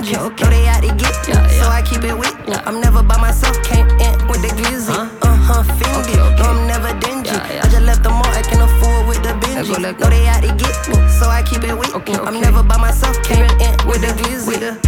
charges. Know they out to get me, so I keep it with me. I'm never by myself, can't end with the glizzy. Fendi, no I'm never dingy. I just left the mall acting a fool with the Benji. Know they out to get me, so I keep it with me. I'm never by myself, can't end with the glizzy.